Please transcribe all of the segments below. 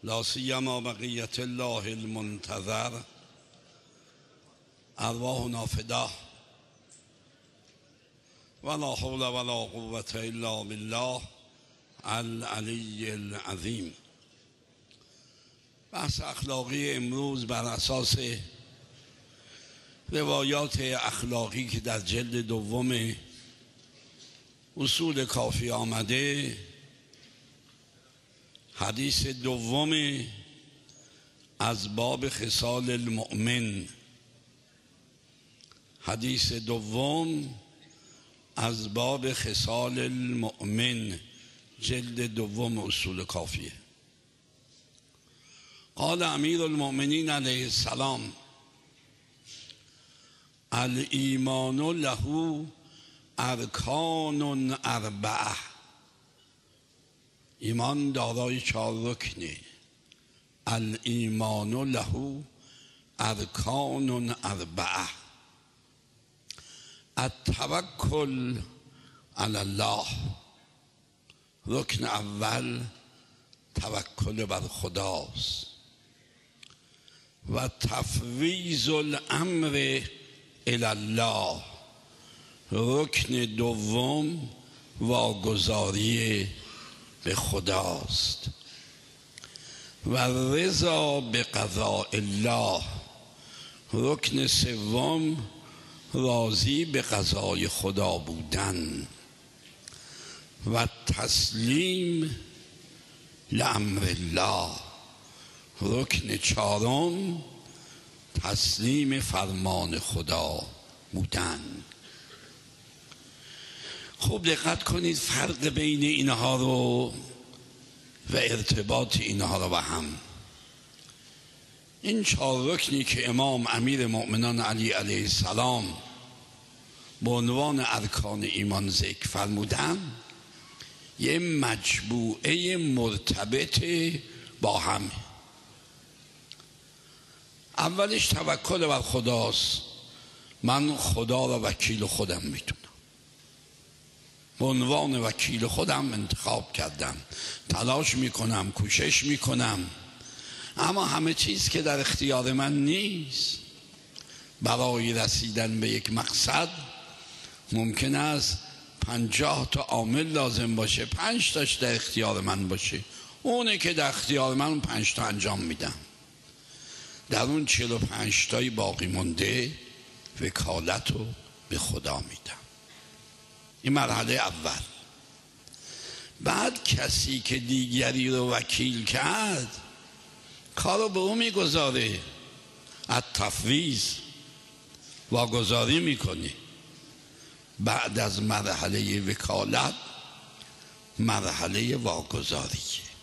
لا سیما بقیت الله المنتظر ارواحنا فداه ولا حول ولا قوة الا بالله العلی العظیم. بحث اخلاقی امروز بر اساس روایات اخلاقی که در جلد دوم اصول کافی آمده، حدیث دوم از باب خصال المؤمن، حدیث دوم از باب خصال المؤمن، جلد دوم اصول کافیه. قال امیر المؤمنین علیه السلام: الایمان له ارکان اربعه. ایمان دارای 4 رکنه. الایمان له ارکان اربعه: التوکل علی الله، رکن اول توکل بر خداست، و تفویض الامر الی الله، رکن دوم واگذاری به خداست، و رضا به قضاء الله، رکن سوم راضی به قضای خدا بودن، و تسلیم لامر الله، رکن 4 تسلیم فرمان خدا بودن. خوب دقت کنید فرق بین اینها رو و ارتباط اینها رو با هم. این 4 رکنی که امام امیر مؤمنان علی علیه السلام به عنوان ارکان ایمان ذکر فرمودن، یه مجموعه مرتبط با هم. اولش توکل بر خداست. من خدا را وکیل خودم میدونم، به عنوان وکیل خودم انتخاب کردم، تلاش میکنم، کوشش میکنم، اما همه چیز که در اختیار من نیست. برای رسیدن به یک مقصد ممکن است 50 تا عامل لازم باشه، 5 تاش در اختیار من باشه. اونه که در اختیار من 5 تا انجام میدم. در اون 45 تای باقی مونده وکالت رو به خدا میدم. این مرحله اول. بعد کسی که دیگری رو وکیل کرد کارو به اون میگذاره، از تفویض واگذاری میکنی. بعد از مرحله وکالت مرحله واگذاری.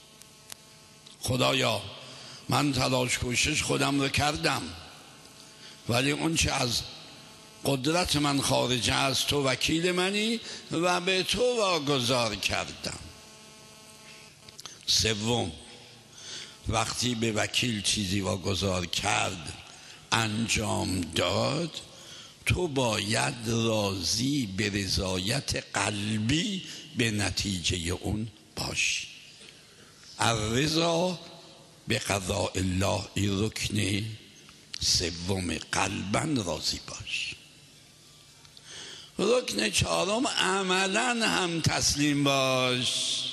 خدایا من تلاش کوشش خودم رو کردم، ولی اون چه از قدرت من خارجه از تو وکیل منی و به تو واگذار کردم. سوم، وقتی به وکیل چیزی واگذار کرد انجام داد، تو باید راضی به رضایت قلبی به نتیجه اون باشی. الرضا به قضاء الله، این رکن سوم، قلباً راضی باش. رکن 4 عملاً هم تسلیم باش.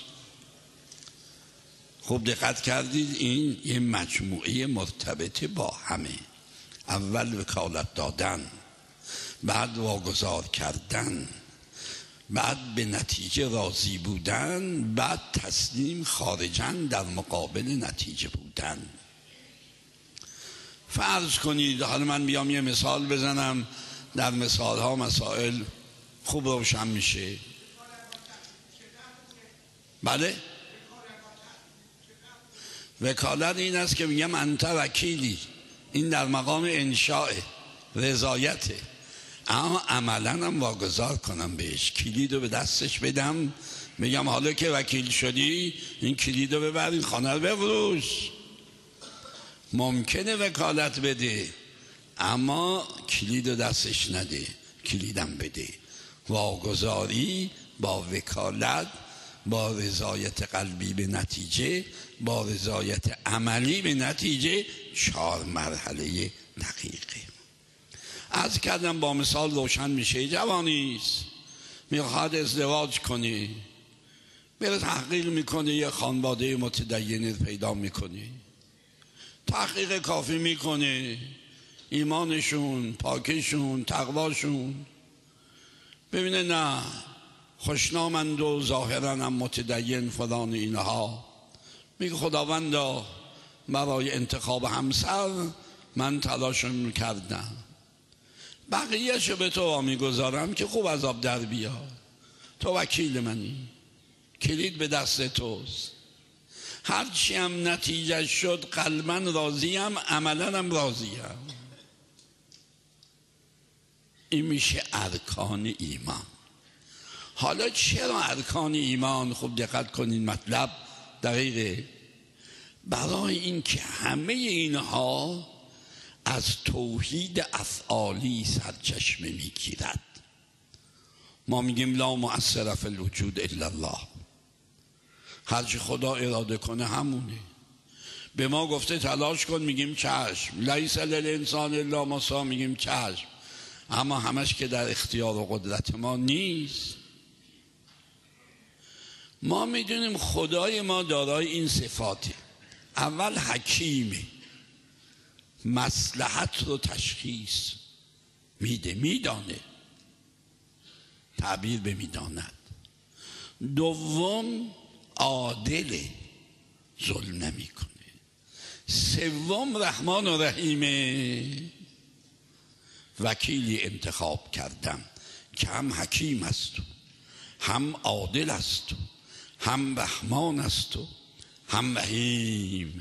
خوب دقت کردید این یه مجموعه مرتبط با همه. اول وکالت دادن، بعد واگذار کردن، بعد به نتیجه راضی بودن، بعد تسلیم خارجاً در مقابل نتیجه بودن. فرض کنید، حالا من بیام یه مثال بزنم، در مثال ها مسائل خوب روشن میشه. بله، وکالت این است که میگم انت وکیلی، این در مقام انشاء رضایته، اما عملا هم واگذار کنم بهش، کلید رو به دستش بدم، میگم حالا که وکیل شدی این کلید رو ببر، این خانه رو بفروش. ممکنه وکالت بده اما کلید رو دستش نده، کلیدم بده. واگذاری با وکالت با رضایت قلبی به نتیجه، با رضایت عملی به نتیجه، 4 مرحله دقیقه. عرض کردم با مثال روشن میشه. جوانیست میخواد ازدواج کنه، بره تحقیق میکنه، یه خانواده متدین پیدا میکنه، تحقیق کافی میکنه، ایمانشون، پاکشون، تقواشون، ببینه نه خوشنامند و ظاهرا هم متدین فلان اینها، میگه خداوندا برای انتخاب همسر من تلاشم کردم، بقیهشو به تو میگذارم که خوب از آب در بیاد، تو وکیل منی، کلید به دست توست، هرچی هم نتیجه شد قلباً راضیم، عملاً هم راضیم. این میشه ارکان ایمان. حالا چرا ارکان ایمان؟ خوب دقت کنین، مطلب دقیقه. برای این که همه اینها از توحید افعالی سرچشمه میگیرد. ما میگیم لا مؤثر فی الوجود الا الله، هرچی خدا اراده کنه همونه. به ما گفته تلاش کن، میگیم چشم. لیس للانسان الا ما سعی، میگیم چشم. اما همش که در اختیار و قدرت ما نیست. ما میدونیم خدای ما دارای این صفاته. اول حکیمه، مصلحت رو تشخیص میده، میدانه، تعبیر به میداند. دوم عادله، ظلم نمیکنه. سوم رحمان و رحیمه. وکیلی انتخاب کردم که هم حکیم است و هم عادل است و هم رحمان است و هم رحیم.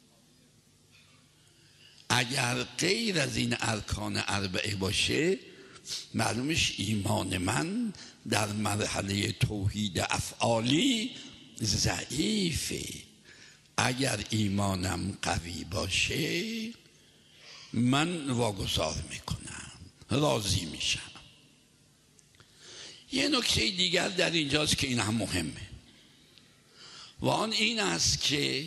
اگر غیر از این ارکان اربعه باشه، معلومش ایمان من در مرحله توحید افعالی ضعیفه. اگر ایمانم قوی باشه من واگذار میکنم، راضی میشم. یه نکته دیگر در اینجاست که این هم مهمه و آن این است که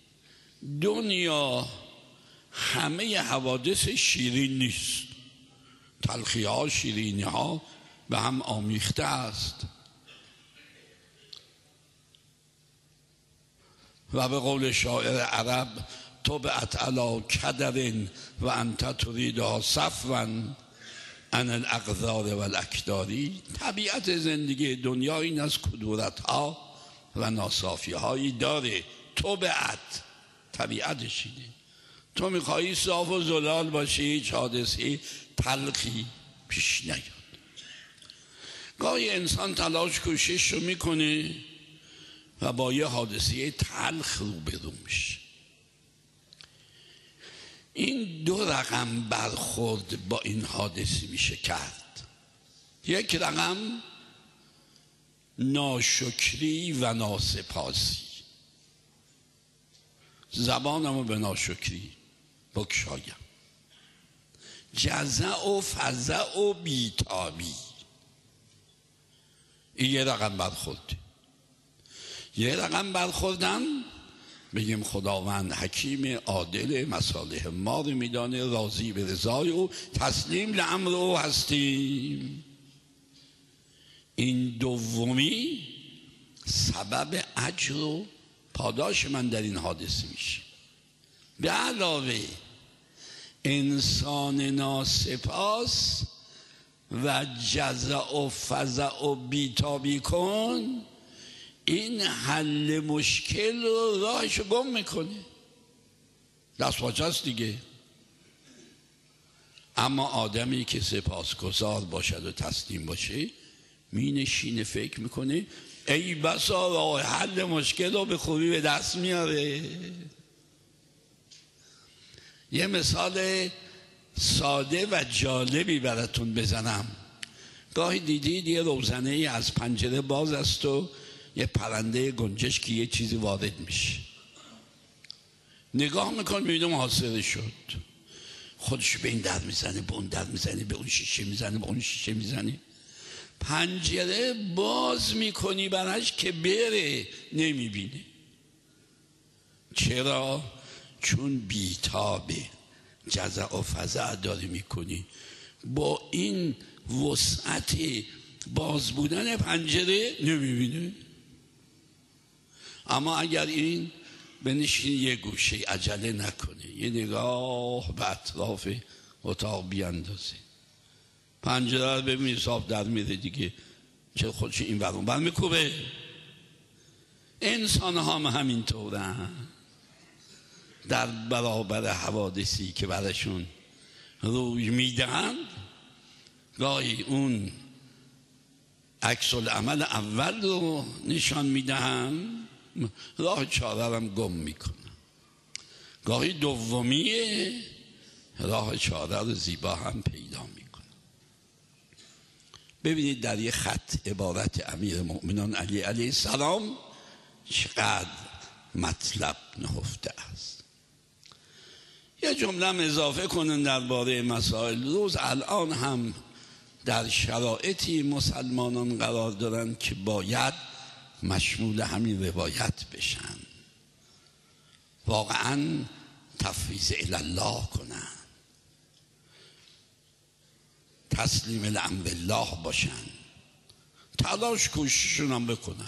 دنیا همه حوادث شیرین نیست. تلخی ها، شیرینی ها به هم آمیخته است و به قول شاعر عرب طبعت علی کدر و انت تریدها صفوا عن الاقدار و الاکداری. طبیعت زندگی دنیا این از کدورت ها و ناصافی هایی داره. طبعت، طبیعتش اینه. تو میخوایی صاف و زلال باشی، هیچ حادثه تلخی پیش نیاد. گاهی انسان تلاش کوشش رو میکنه و با یه حادثه تلخ روبرو میشه. این 2 رقم برخورد با این حادثه میشه کرد. یک رقم ناشکری و ناسپاسی. زبانمو به ناشکری بگشایم. جزع و فزع و بیتابی. این یه رقم برخورد. یه رقم برخوردم بگیم خداوند حکیم عادل، مصالح ما رو میدانه، راضی به رضای او، تسلیم لامر او هستیم. این دومی سبب اجر و پاداش من در این حادثه میشه. به علاوه انسان ناسپاس و جزع و فزع و بیتابی کن، این حل مشکل رو راهشو گم میکنه. دست پاچه است دیگه. اما آدمی که سپاسگزار باشد و تسلیم باشه، می نشینه فکر میکنه ای بسا راه حل مشکل رو به خوبی به دست میاره. یه مثال ساده و جالبی براتون بزنم. گاهی دیدید یه روزنه از پنجره باز است و یه پرنده گنجش که یه چیزی وارد میشه، نگاه میکن میبینه محاصره شد، خودش به این در میزنه، به اون در میزنه، به اون شیشه میزنه، به اون شیشه میزنه. پنجره باز میکنی براش که بره، نمیبینه. چرا؟ چون بیتابه، جزع و فزع داری میکنی. با این وسعت باز بودن پنجره نمیبینه. اما اگر این بنشین یه گوشه، عجله نکنه، یه نگاه به اطراف اتاق بیاندازه، پنجره رو ببینی صاف در میره دیگه، چه خودش این ورون بر میکوبه. انسان ها هم همینطورن، در برابر حوادثی که برشون روی میدن گاهی اون عکس العمل اول رو نشان میدن، راه چاره هم گم میکنن. گاهی دومیه، راه چاره رو زیبا هم پیدا میکنن. ببینید در یک خط عبارت امیر مؤمنان علی علیه السلام چقدر مطلب نهفته است. یه جمله اضافه کنن درباره مسائل روز. الان هم در شرایطی مسلمانان قرار دارن که باید مشمول همین روایت بشن، واقعا تفویض الله کنن، تسلیم الامر الله باشن، تلاش کوششون هم بکنن.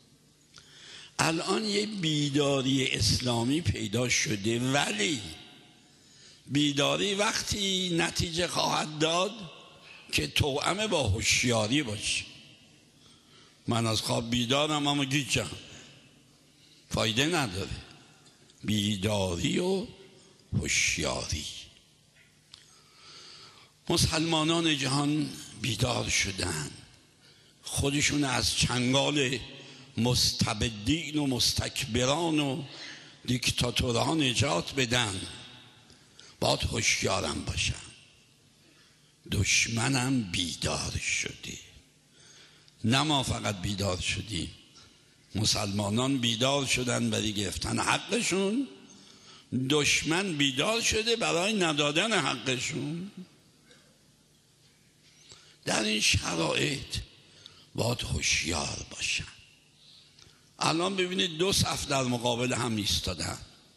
الان یه بیداری اسلامی پیدا شده، ولی بیداری وقتی نتیجه خواهد داد که توأم با هوشیاری باشه. من از خواب بیدارم اما گیجم، فایده نداره. بیداری و هوشیاری. مسلمانان جهان بیدار شدن، خودشون از چنگال مستبدین و مستکبران و دیکتاتوران نجات بدن. باید هوشیارم باشن. دشمنم بیدار شده، نه ما فقط بیدار شدیم، مسلمانان بیدار شدن برای گرفتن حقشون، دشمن بیدار شده برای ندادن حقشون. در این شرایط باید هوشیار باشن. الان ببینید دو صف در مقابل هم ایستادن.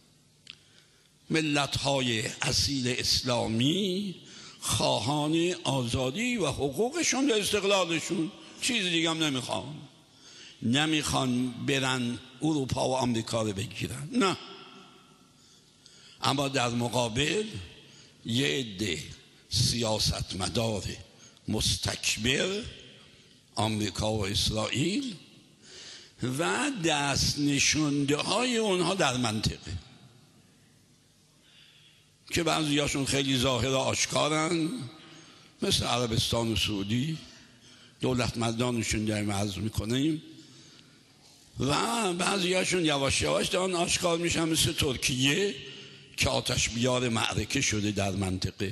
ملت‌های اصیل اسلامی خواهان آزادی و حقوقشون و استقلالشون، چیز دیگه هم نمیخوان برن اروپا و آمریکا رو بگیرن، نه. اما در مقابل یه عده سیاستمدار مستکبر، آمریکا و اسرائیل و دست نشونده های اونها در منطقه که بعضی هاشون خیلی ظاهر آشکارن، مثل عربستان و سعودی، دولت مردانشون داریم عرض میکنیم، و بعضی هاشون یواش یواش دارن آشکار میشن، مثل ترکیه که آتش بیار معرکه شده در منطقه.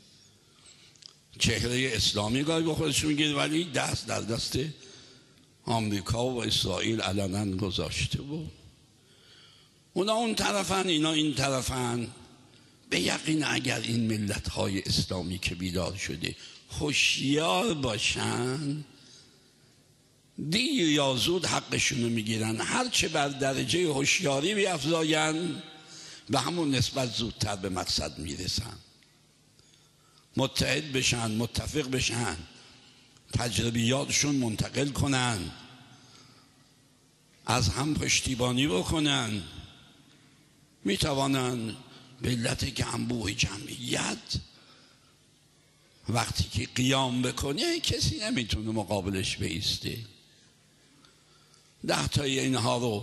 چهره اسلامی گاهی با خودش میگه، ولی دست در دست آمریکا و اسرائیل علنا گذاشته و اونا اون طرفن، اینا این طرفن. به یقین اگر این ملت‌های اسلامی که بیدار شده هوشیار باشن، دیر یا زود حقشونو میگیرن. هرچه بر درجه هوشیاری بیفزاین به همون نسبت زودتر به مقصد میرسن. متحد بشن، متفق بشن، تجربیاتشون منتقل کنن، از هم پشتیبانی بکنن، میتوانن به علت گنبوه جمعیت وقتی که قیام بکنه کسی نمیتونه مقابلش بایسته. 10 تا اینها رو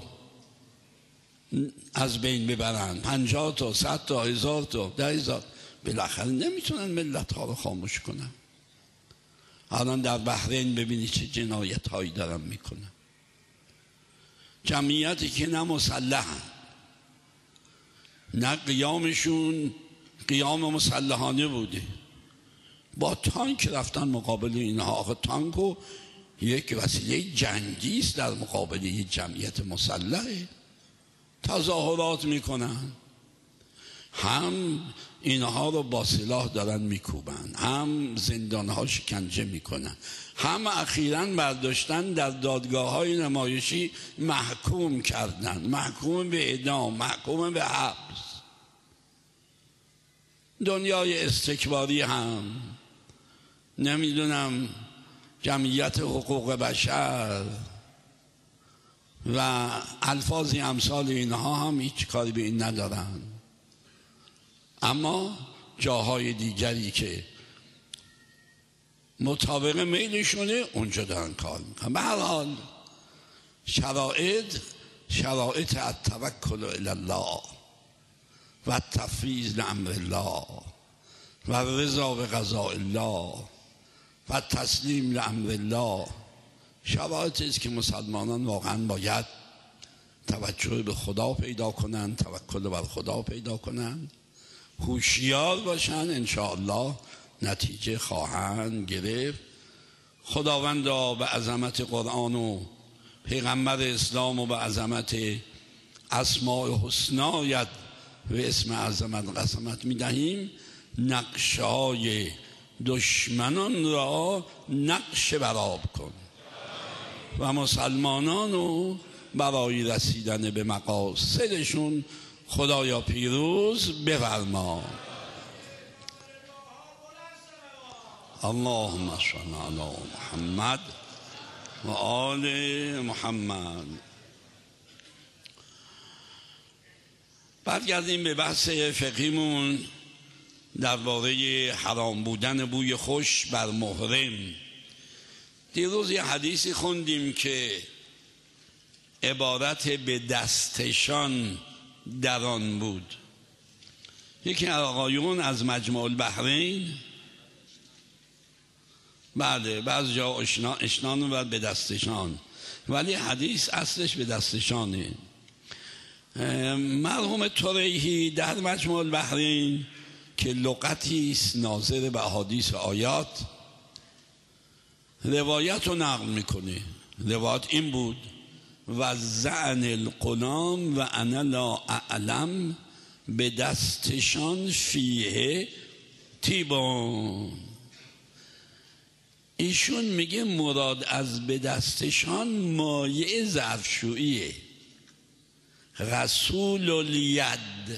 از بین ببرن، 50 تا، 100 تا، 1000 تا، 10,000، بالاخره نمیتونن ملت ها رو خاموش کنن. الان در بحرین ببینید چه جنایت هایی دارن میکنن. جمعیتی که نه مسلحن، نه قیامشون قیام مسلحانه بوده، با تانک رفتن مقابل اینها. آخه تانکو یک وسیله جنگی است در مقابل یک جمعیت مسلحه. تظاهرات میکنن، هم اینها رو با سلاح دارن میکوبن، هم زندانها شکنجه میکنن، هم اخیراً برداشتن در دادگاه‌های نمایشی محکوم کردن، محکوم به اعدام، محکوم به حبس. دنیای استکباری هم نمیدونم جمعیت حقوق بشر و الفاظی امثال اینها هم هیچ کاری به این ندارن، اما جاهای دیگری که مطابق میلشونه اونجا دارن کار میکنن. به هر حال شرایط التوکل الی الله و التفویض لامر الله و الرضا بقضاء الله و تسلیم لامر الله شرایطی است که مسلمانان واقعا باید توجه به خدا پیدا کنند، توکل بر خدا پیدا کنند، هوشیار باشند، انشاءالله نتیجه خواهند گرفت. خداوندا به عظمت قرآن و پیغمبر اسلام و به عظمت اسماء حسنایت و اسم عظمت قسمت میدهیم نقشه های دشمنان را نقش براب کن و مسلمانان رو برای رسیدن به مقاصدشون خدایا پیروز بفرما. اللهم صل علی محمد و آل محمد. برگردیم به بحث فقهیمون درباره حرام بودن بوی خوش بر محرم. دیروز یه حدیثی خوندیم که عبارت به دستشان در آن بود. یکی از آقایون از مجمع البحرین، بله بعض جا اشنان و به دستشان، ولی حدیث اصلش به دستشانه. مرحوم طریحی در مجمع البحرین که لغتی است ناظر به احادیث و آیات روایت رو نقل میکنه. روایت این بود: و زعن الغلام و انا لا اعلم به دستشان فیه تیبون. ایشون میگه مراد از به دستشان مایع ظرفشوییه، غسول الید،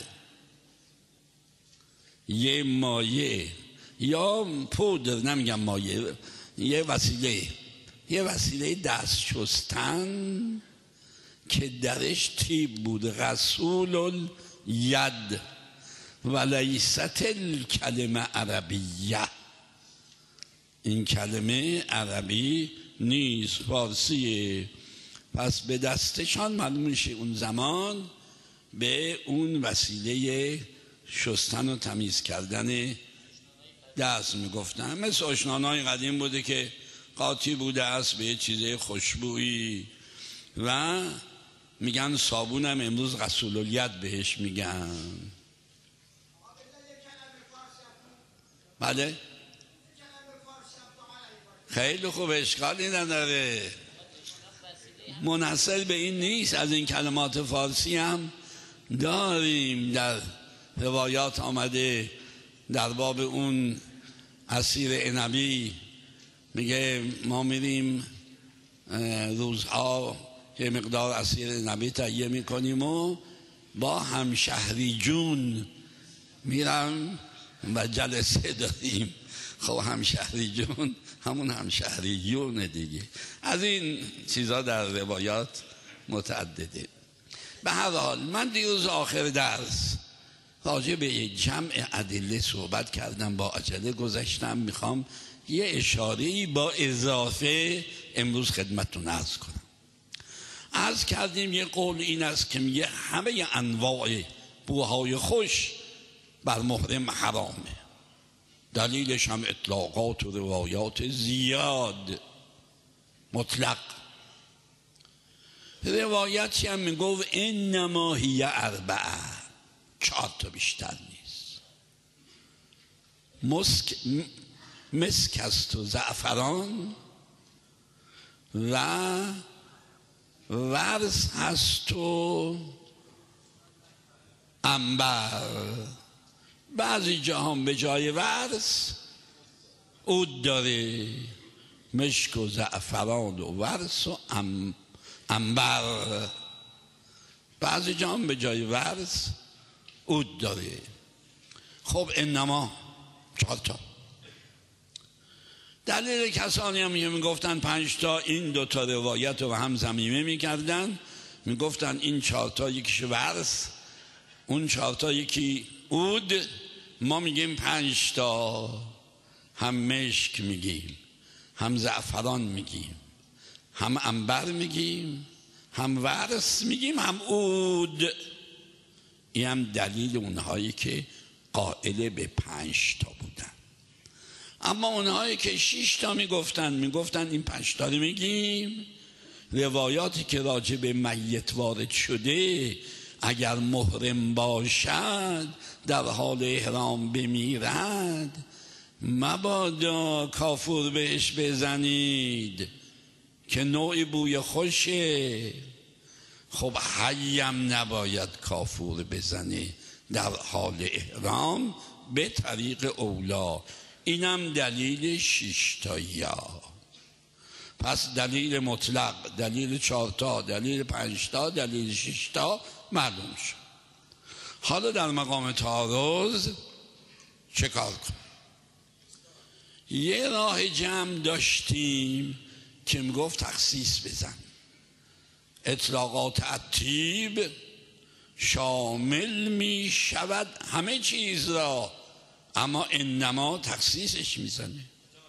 یه مایع یا پودر، نمیگم مایع، یه وسیله دست شستن که درش تیب بود. غسول الید و لیست الکلمه عربیه، این کلمه عربی نیست، فارسیه. پس به دستشان معلوم میشه اون زمان به اون وسیله شستن و تمیز کردن دست میگفتن. مثل اشنانای قدیم بوده که قاطی بوده است به چیز خوشبویی و میگن صابونم امروز غسول الید بهش میگن. بله خیلی خوب، اشکالی نداره، منحصر به این نیست. از این کلمات فارسی هم داریم، در روایات آمده در باب اون عصیر عنبی، میگه ما میریم روزها یه مقدار عصیر عنبی تهیه میکنیم و با همشهری جون میرم و جلسه داریم. خب همشهری جون همون همشهریون دیگه. از این چیزا در روایات متعدده. به هر حال من دیروز آخر درس راجع به یک جمع ادله صحبت کردم، با عجله گذشتم، میخوام یه اشاره‌ای با اضافه امروز خدمتتون عرض کنم. عرض کردیم یه قول این است که میگه همه انواع بوهای خوش بر محرم حرامه. دلیلش هم اطلاقات و روایات زیاد مطلق. روایتی هم میگفت انما هی اربعه، 4 تا بیشتر نیست. مسک است و زعفران و ورس هست و عنبر. بعضی جاها به جای ورس عود داره، مشک و زعفران و ورس و عنبر. بعضی جاها به جای ورس عود داره. خب انما 4 تا. دلیل کسانی هم میگفتن 5 تا، این 2 تا روایت رو هم ضمیمه میکردن، میگفتن این 4 تا یکیش ورس، اون 4 تا یکی عود، ما میگیم 5 تا. هم مشک میگیم، هم زعفران میگیم، هم عنبر میگیم، هم ورس میگیم، هم عود. این هم دلیل اونهایی که قائل به 5 تا بودن. اما اونهایی که 6 تا میگفتن این 5 تا رو میگیم، روایاتی که راجع به میت وارد شده اگر محرم باشد در حال احرام بمیرد مبادا کافور بهش بزنید که نوع بوی خوشه. خب حیم نباید کافور بزنه در حال احرام به طریق اولا. اینم دلیل 6 تایی ها. پس دلیل مطلق، دلیل 4 تا، دلیل 5 تا، دلیل 6 تا معلوم شد. حالا در مقام تعارض چه کار کنیم؟ یه راه جمع داشتیم که میگفت تخصیص بزن. اطلاقات الطیب شامل می شود همه چیز را، اما انما تخصیصش میزنه.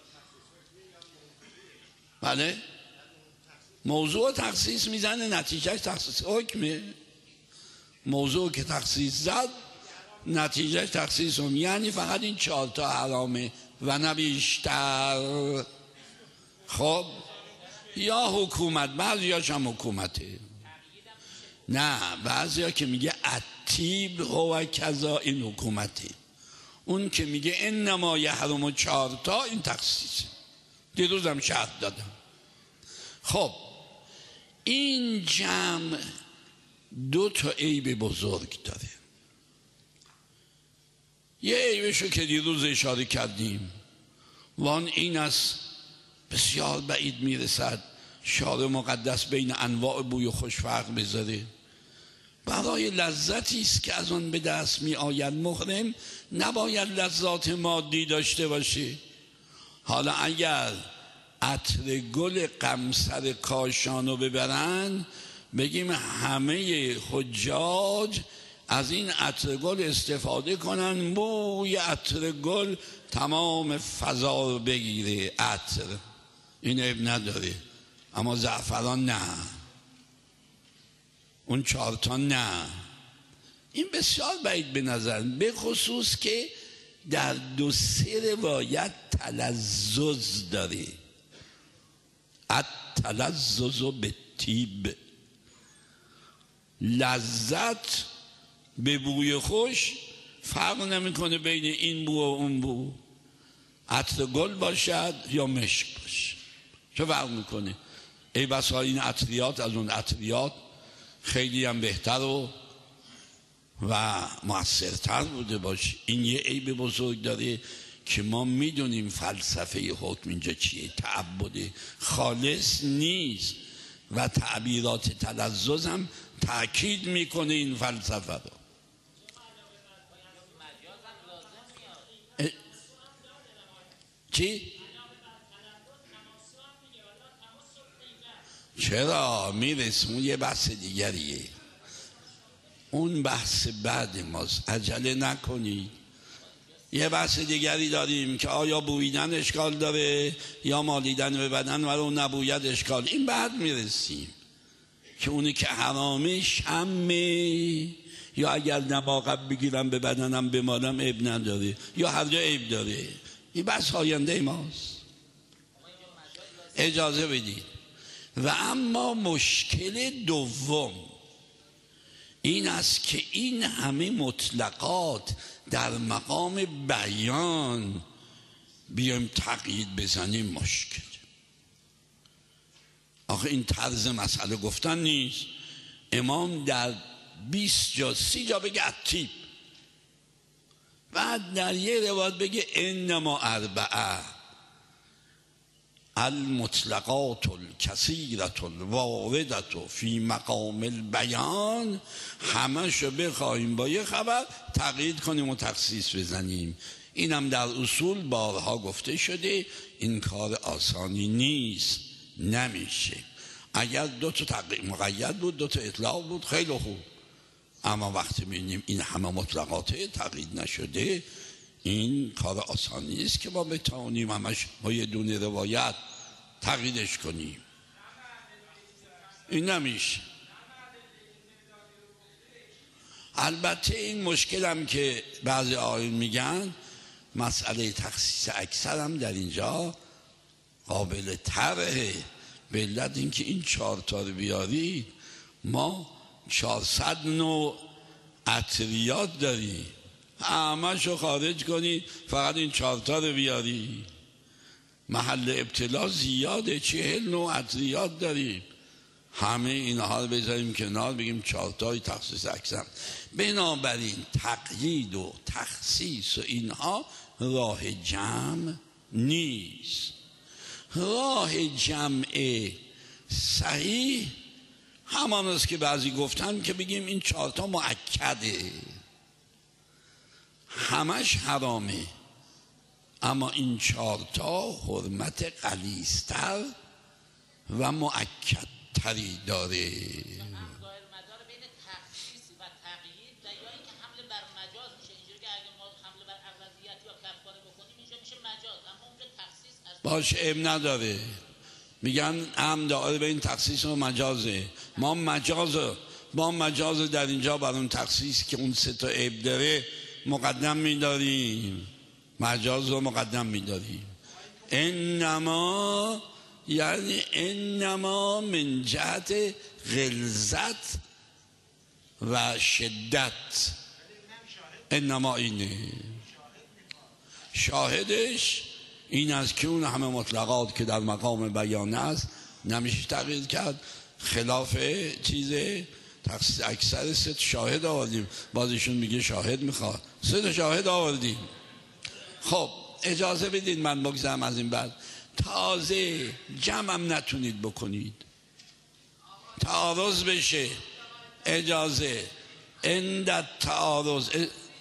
بله، موضوع تخصیص میزنه، نتیجهش تخصیص حکمه. موضوع که تخصیص زد نتیجهش تخصیص هم، یعنی فقط این 4 تا حرامه و نه بیشتر. خب یا حکومت، بعضی هاش هم حکومته، نه بعضی ها که میگه الطیب هو کذا این حکومته، اون که میگه انما یحرم 4 تا این تخصیصه. دیروزم شرح دادم. خب این جمع 2 تا عیب بزرگ داره. یه عیبشو که دیروز اشاره کردیم، وان این است بسیار بعید میرسد شارع مقدس بین انواع بوی خوش فرق بذاره. برای لذتی است که از آن به دست می آید محرم نباید لذات مادی داشته باشه. حالا اگر عطر گل قمصر کاشانو ببرن، بگیم همه حجاج از این عطر گل استفاده کنن، بوی عطر گل تمام فضا رو بگیره. عطر این عیب نداره، اما زعفران نه، اون 4 تا نه. این بسیار بعید به نظر، به خصوص که در 2-3 روایت تلذذ داره. التلذذ بالطیب، لذت به بوی خوش فرق نمیکنه بین این بو و اون بو، عطر گل باشد یا مشک باشه، چه فرق میکنه؟ ای بسا این عطریات از اون عطریات خیلی هم بهتر و مؤثرتر بوده باشه. این یه عیب بزرگ داره که ما میدونیم فلسفه حکم اینجا چیه، تعبد خالص نیست و تعبیرات تلذذ هم تأکید میکنه این فلسفه رو. چی؟ چرا؟ میرسون یه بحث دیگریه، اون بحث بعد ماست، عجله نکنی. یه بحث دیگری داریم که آیا بویدن اشکال داره یا مالیدن به بدن و اون نبوید اشکال، این بعد میرسیم که اونی که حرامه شمه، یا اگر نماقب بگیرم به بدنم بمالم عیب نداره، یا هر جا عیب داره. این بحث آینده ماست، اجازه بدید. و اما مشکل دوم این است که این همه مطلقات در مقام بیان بیایم تقیید بزنیم مشکل. آخه این طرز مسئله گفتن نیست. امام در 20 جا 30 جا بگه الطیب، بعد در یه روایت بگه انما اربعه المطلقات الکثیرة الواردة فی مقام البیان، همشو بخواهیم با یه خبر تقیید کنیم و تخصیص بزنیم. اینم در اصول بارها گفته شده، این کار آسانی نیست، نمیشه. اگر دو تا تقیید مقید بود، دو تا اطلاق بود، خیلی خوب. اما وقتی می‌بینیم این همه مطلقاته تقیید نشده، این کار آسانی نیست که ما بتوانیم همش با یه دونه روایت تقییدش کنیم. این نمیشه. البته این مشکل هم که بعضی آیین میگن مسئله تخصیص اکثر هم در اینجا قابل طرحه. به علت اینکه این 4 تا رو بیارید، ما 400 نوع عطریات داریم، همه‌شو خارج کنید فقط این 4 تا رو بیارید. محل ابتلا زیاده، 40 نوع عطریات داریم، همه اینها رو بذاریم کنار بگیم 4 تای تخصیص اکثر. بنابراین تقیید و تخصیص و اینها راه جمع نیست. راه جمع صحیح همان است که بعضی گفتن که بگیم این 4 تا مؤکده، همش حرامه، اما این 4 تا حرمت غلیظتر و مؤکدتری داره. باشه اب نداره، میگن هم داره به این تخصیص و مجازه. ما مجاز در اینجا بر اون تخصیص که اون 3 تا اب داره مقدم میداریم، مجاز رو مقدم میداریم. انما یعنی انما من جهت غلظت و شدت، انما اینه شاهدش این است که اون همه مطلقات که در مقام بیان است نمیشه تغییر کرد. خلاف چیزه تخصیص اکثر 3 شاهد آوردیم، بازشون میگه شاهد میخواد، 3 شاهد آوردیم. خب اجازه بدید من بگذارم از این بعد. تازه جمعم نتونید بکنید، تعارض بشه، اجازه اندت تعارض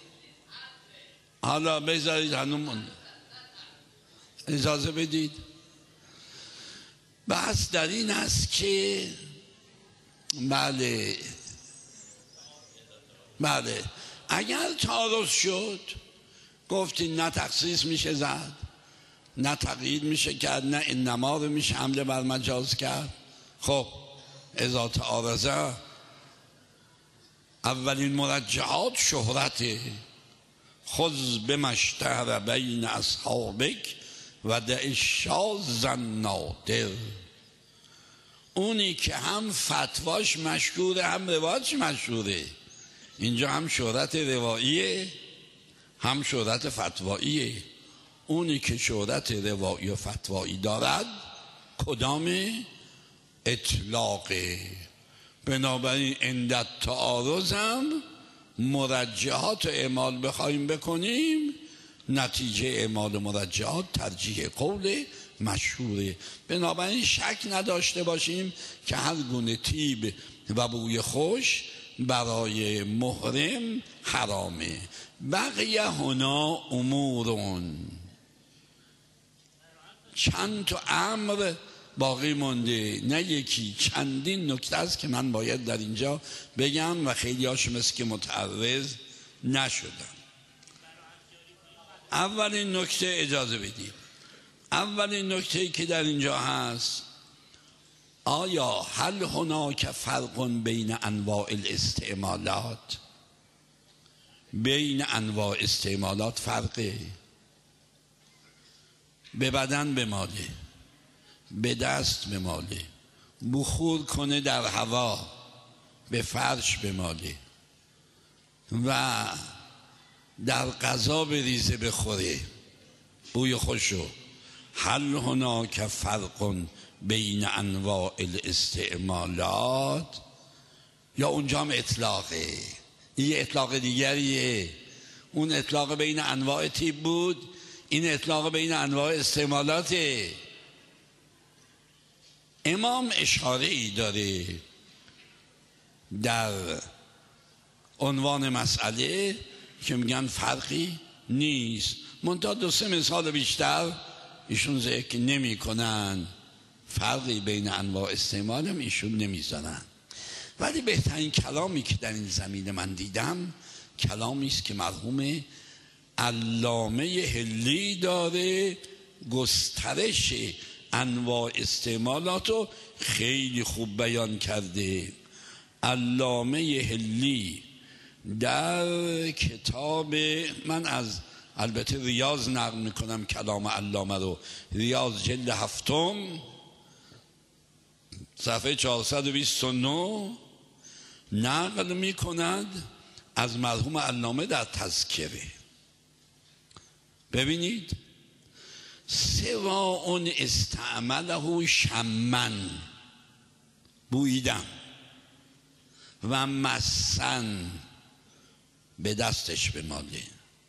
حالا بذارید هنومون اجازه بدید. بحث در این است که بله اگر تعارض شد گفتین نه تخصیص میشه زد، نه تقیید میشه کرد، نه انما رو میشه حمله بر مجاز کرد. خب اذا تعارضه اولین مرجحات شهرته، خذ بمشتهر بین اصحابک و دع الشاذ النادر. اونی که هم فتواش مشهوره هم روایتش مشهوره، اینجا هم شهرت رواییه هم شهرت فتواییه. اونی که شهرت روایی و فتوایی دارد کدام؟ اطلاقه. بنابراین عند تعارض هم مرجحات اعمال بخوایم بکنیم، نتیجه اعمال مرجحات ترجیح قول مشهوره. بنابراین شک نداشته باشیم که هر گونه طیب و بوی خوش برای محرم حرامه. بقیه هنا امورون، چند تا امر باقی مونده، نه یکی چندین نکته است که من باید در اینجا بگم و خیلی هاشون مثل که متعرض نشدن. اولین نکته اجازه بدید، اولین نکته که در اینجا هست، آیا هل هناک فرق بین انواع الاستعمالات؟ بین انواع استعمالات فرقه. به بدن بماله، به دست بماله، بخور کنه در هوا، به فرش بماله و در غذا بریزه بخوره بوی خوشو. هل هناک فرق بین انواع الاستعمالات؟ یا اونجا هم اطلاقه، یه اطلاق دیگریه. اون اطلاق بین انواع تیب بود، این اطلاق بین انواع استعمالات. امام اشاره ای داره در عنوان مسئله که میگن فرقی نیست، منتها 2-3 مثال بیشتر ایشون ذکر نمی کنن، فرقی بین انواع استعمال هم ایشون نمیزنن. ولی بهترین کلامی که در این زمینه من دیدم کلامی است که مرحوم علامه حلی داره، گسترش انواع استعمالات رو خیلی خوب بیان کرده. علامه حلی در کتاب، من از البته ریاض نقل میکنم کلام علامه رو، ریاض جلد 7 صفحه 429 نقل میکند از مرحوم علامه در تذکره. ببینید، سواء استعمله شمن، بویدن، و مسن، به دستش بماله،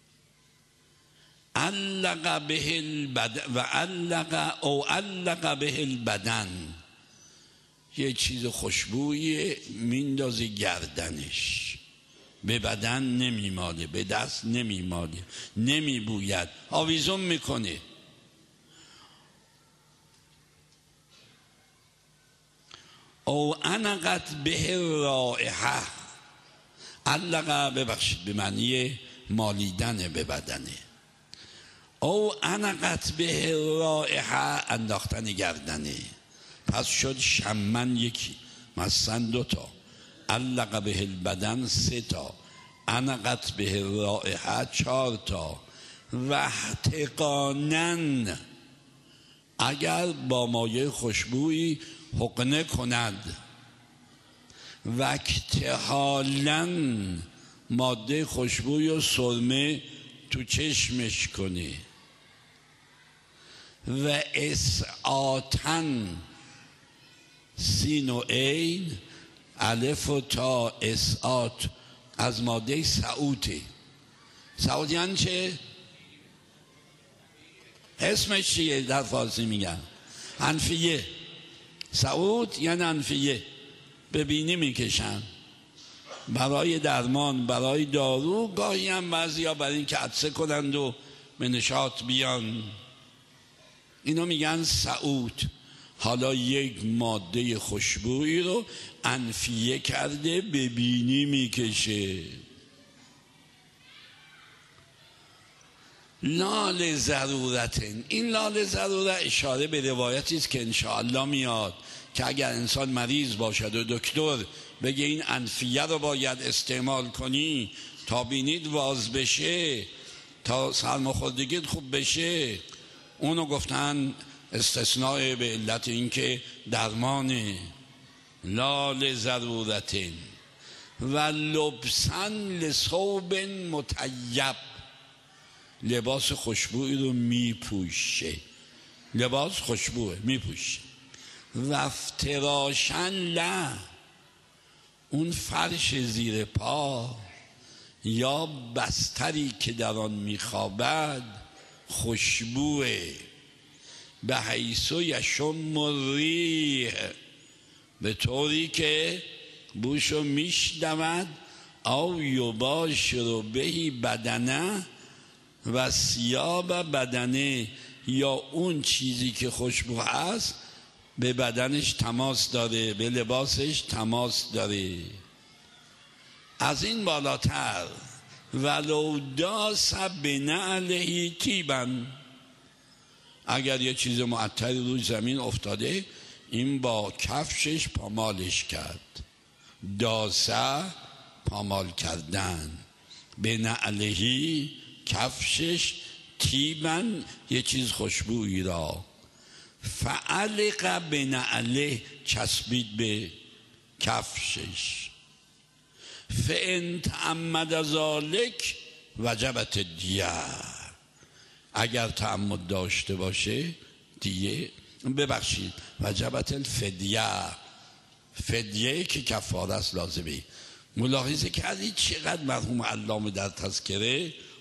علق به البدن و علق به البدن، یه چیز خوشبویی میندازه گردنش، به بدن نمیماله، به دست نمیماله، نمیبوید، آویزون میکنه. او انقت به رائحه، علق ببخشید به معنی مالیدن به بدنه، او انقت به رائحه، انداختن گردنه، پس شد شمن یکی، مسن 2 تا، علق به البدن 3 تا، انقت به رائحه 4 تا، و احتقانن، اگر با مایه خوشبویی حقنه کند، و اکتحالن، ماده خوشبوی و سرمه تو چشمش کنه، و اسعاتن، سین و عین، الف و تا، اسعات از ماده سعوته. سعوت یعنی چه؟ اسمش چیه در فارسی میگن؟ انفیه. سعوت یعنی انفیه، به بینی میکشن برای درمان، برای دارو، گاهی هم بعضی ها برای این که عطسه کنند و به نشاط بیان، اینو میگن سعوت. حالا یک ماده خوشبویی رو انفیه کرده به بینی میکشه. لال ضرورت، این لال ضرورت اشاره به روایتی است که انشاءالله میاد که اگر انسان مریض باشد و دکتر بگه این انفیه رو باید استعمال کنی تا بینید واز بشه، تا سرماخوردگیت خوب بشه، اونو گفتن استثناء به علت اینکه درمانه. لال ضرورت و لبسن لثوب مطیب، لباس خوشبویی رو میپوشه، لباس خوشبوه میپوشه. و افتراشن له، اون فرش زیر پا یا بستری که در آن میخوابد خوشبوه، به حیث یشم الریح، به طوری که بوشو میشنود، او یباشر بهی بدنه و ثیاب بدنه، یا اون چیزی که خوشبو هست به بدنش تماس داره، به لباسش تماس داره. از این بالاتر ولو داس بنعله طیبا، اگر یه چیز معطری روی زمین افتاده این با کفشش پامالش کرد، داسه پامال کردن، بنعلهی کفشش، طیبا یه چیز خوشبویی را، فعلق بنعله چسبید به کفشش، فان تعمد ذلک وجبت دیه، اگر تعمد داشته باشه دیه، ببخشید وجبت الفدیه، فدیه که کفاره است لازمه. ملاحظه کردید چقدر مرحوم علامه در تذکره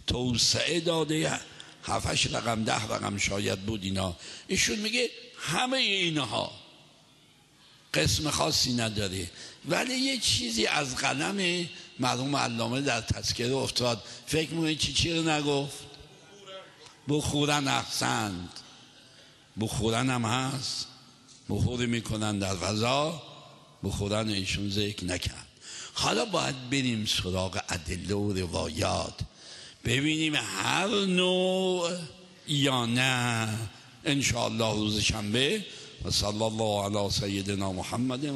توسعه داده، 7 رقم 10 رقم شاید بود اینا. ایشون میگه همه اینها قسم خاصی نداره، ولی یه چیزی از قلم مرحوم علامه در تذکره افتاد. فکر میکنید چی رو نگفت؟ بخورن. احسنت، بخورن هم هست، بخوری میکنن در فضا، بخورن ایشون ذکر نکرد. حالا باید بریم سراغ ادله و روایات، ببینیم هر نوع یا نه. انشاءالله روز شنبه. و صلی الله علی سیدنا محمد.